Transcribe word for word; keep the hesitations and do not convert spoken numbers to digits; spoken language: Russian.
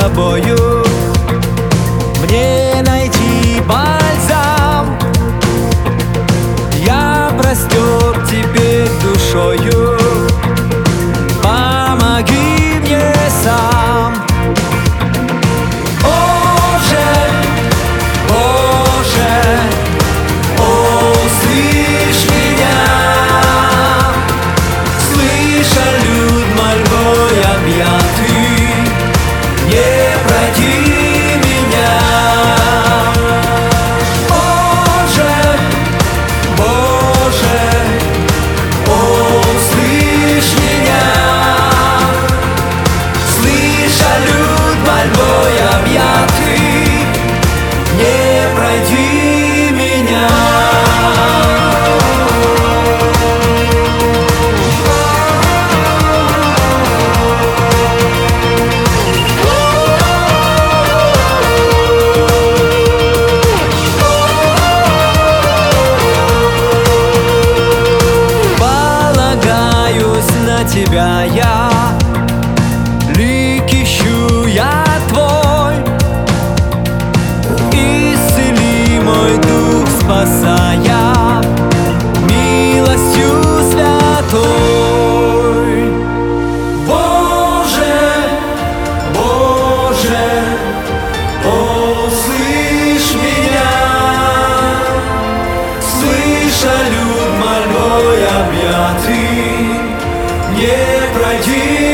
тобою мне найти бальзам. Я простер теперь душою, помоги мне сам. Боже, Боже, услышь меня, слыша люд мольбой объятый, не пройди меня. Боже, Боже, услышь меня, слыша люд мольбой объятый, не пройди меня. Тебя я, лик ищу я твой, исцели мой дух, спасая милостью святой. Боже, Боже, услышь меня, слыша люд мольбой объятый, не пройди.